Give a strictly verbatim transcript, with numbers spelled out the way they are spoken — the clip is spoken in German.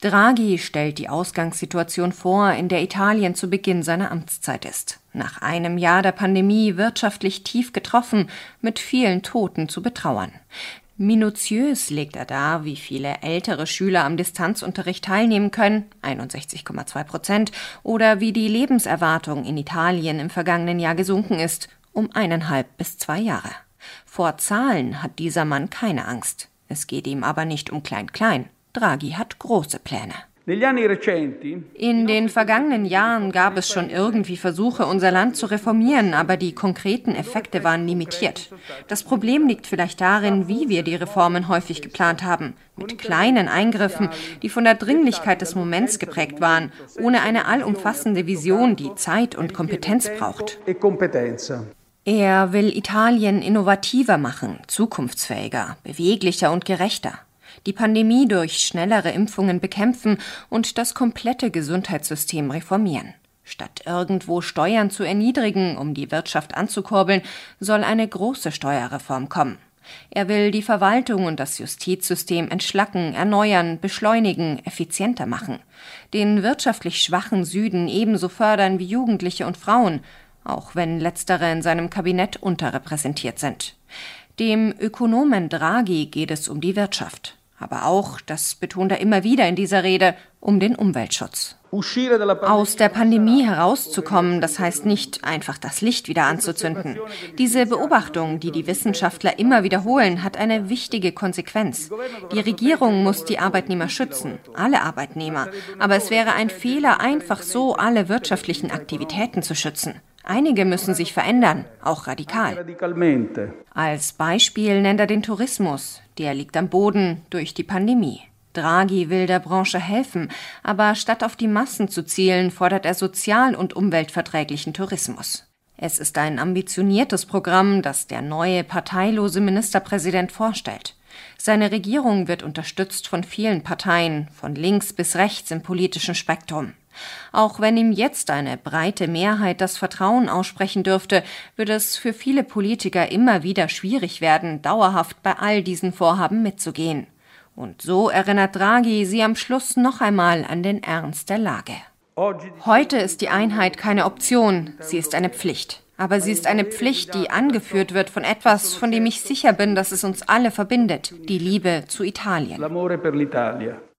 Draghi stellt die Ausgangssituation vor, in der Italien zu Beginn seiner Amtszeit ist. Nach einem Jahr der Pandemie wirtschaftlich tief getroffen, mit vielen Toten zu betrauern. Minutiös legt er dar, wie viele ältere Schüler am Distanzunterricht teilnehmen können, einundsechzig Komma zwei Prozent, oder wie die Lebenserwartung in Italien im vergangenen Jahr gesunken ist, um eineinhalb bis zwei Jahre. Vor Zahlen hat dieser Mann keine Angst. Es geht ihm aber nicht um Klein-Klein. Draghi hat große Pläne. In den vergangenen Jahren gab es schon irgendwie Versuche, unser Land zu reformieren, aber die konkreten Effekte waren limitiert. Das Problem liegt vielleicht darin, wie wir die Reformen häufig geplant haben. Mit kleinen Eingriffen, die von der Dringlichkeit des Moments geprägt waren, ohne eine allumfassende Vision, die Zeit und Kompetenz braucht. Er will Italien innovativer machen, zukunftsfähiger, beweglicher und gerechter. Die Pandemie durch schnellere Impfungen bekämpfen und das komplette Gesundheitssystem reformieren. Statt irgendwo Steuern zu erniedrigen, um die Wirtschaft anzukurbeln, soll eine große Steuerreform kommen. Er will die Verwaltung und das Justizsystem entschlacken, erneuern, beschleunigen, effizienter machen. Den wirtschaftlich schwachen Süden ebenso fördern wie Jugendliche und Frauen, auch wenn letztere in seinem Kabinett unterrepräsentiert sind. Dem Ökonomen Draghi geht es um die Wirtschaft. Aber auch, das betont er immer wieder in dieser Rede, um den Umweltschutz. Aus der Pandemie herauszukommen, das heißt nicht einfach das Licht wieder anzuzünden. Diese Beobachtung, die die Wissenschaftler immer wiederholen, hat eine wichtige Konsequenz. Die Regierung muss die Arbeitnehmer schützen, alle Arbeitnehmer. Aber es wäre ein Fehler, einfach so alle wirtschaftlichen Aktivitäten zu schützen. Einige müssen sich verändern, auch radikal. Als Beispiel nennt er den Tourismus. Der liegt am Boden durch die Pandemie. Draghi will der Branche helfen, aber statt auf die Massen zu zielen, fordert er sozial- und umweltverträglichen Tourismus. Es ist ein ambitioniertes Programm, das der neue parteilose Ministerpräsident vorstellt. Seine Regierung wird unterstützt von vielen Parteien, von links bis rechts im politischen Spektrum. Auch wenn ihm jetzt eine breite Mehrheit das Vertrauen aussprechen dürfte, wird es für viele Politiker immer wieder schwierig werden, dauerhaft bei all diesen Vorhaben mitzugehen. Und so erinnert Draghi sie am Schluss noch einmal an den Ernst der Lage. Heute ist die Einheit keine Option, sie ist eine Pflicht. Aber sie ist eine Pflicht, die angeführt wird von etwas, von dem ich sicher bin, dass es uns alle verbindet, die Liebe zu Italien.